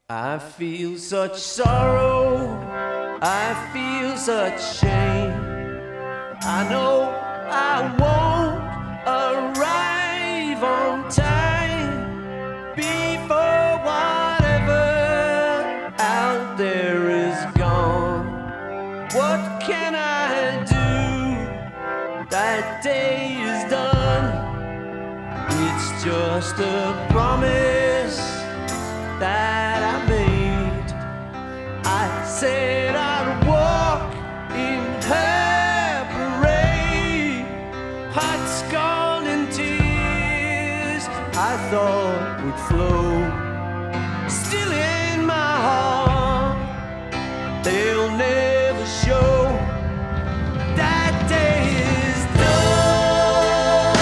I feel such sorrow, I feel such shame. I know I won't arrive on time before whatever out there is gone. What can I do? That day is done. It's just a promise that I made. I said I'd walk in her parade, hot scalding tears I thought would flow. Still in my heart, they'll never show. That day is done.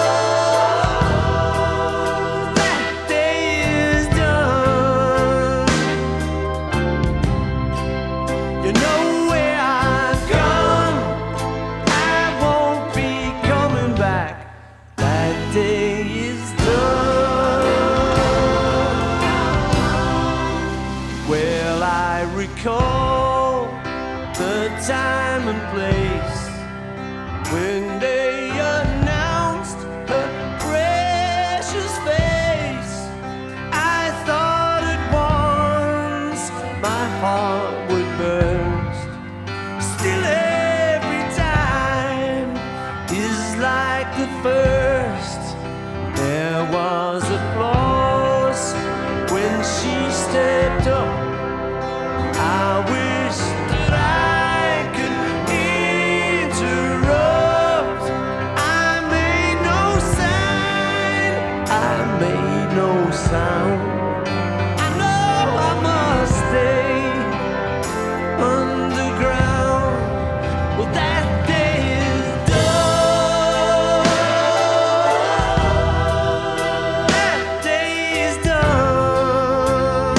That day is done. You know where I've gone, I won't be coming back. That day is done. Well, I recall the time and place when they announced her precious face. I thought at once my heart would burst. Still every time is like the first. There was applause when she stepped up. I wish that I could interrupt. I made no sign, I made no sound. I know I must stay underground. Well, that day is done. That day is done.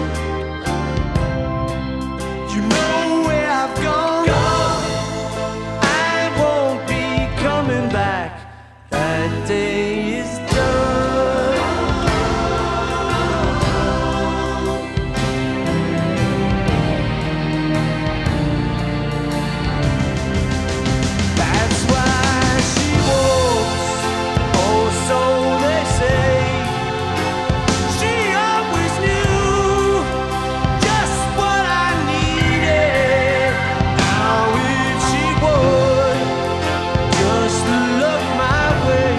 You know where I've gone. I won't be coming back. That day is done. That's why she walks, oh so they say. She always knew just what I needed. Now if she would just look my way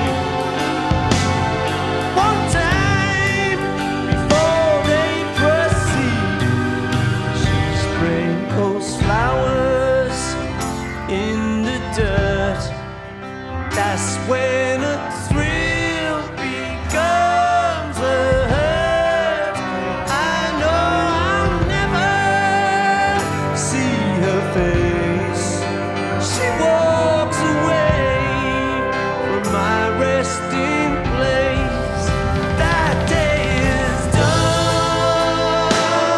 one time before they proceed, she sprinkles flowers in the dirt. That's when a thrill becomes a hurt. I know I'll never see her face. She walks away from my resting place. That day is done.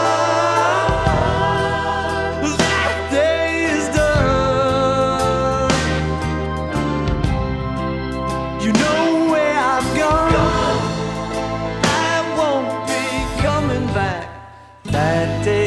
That day is done. You know where I've gone, I won't be coming back. That day